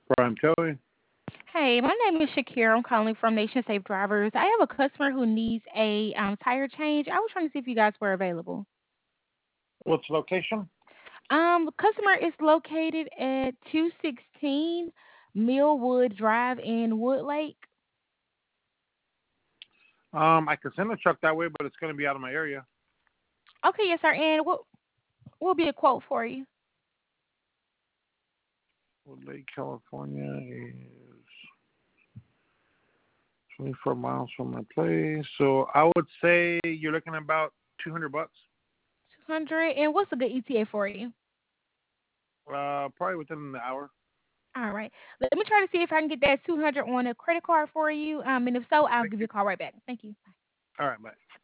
Prime Kelly. Hey, my name is Shakira. I'm calling from Nation Safe Drivers. I have a customer who needs a tire change. I was trying to see if you guys were available. What's the location? The customer is located at 216 Millwood Drive in Woodlake. I can send a truck that way, but it's going to be out of my area. Okay, yes, sir. And what will be a quote for you? Lake California is 24 miles from my place. So I would say you're looking at about 200 bucks. 200. And what's a good ETA for you? Probably within the hour. All right. Let me try to see if I can get that 200 on a credit card for you. And if so, I'll Thank give you you. a call right back. Thank you. All right, bye.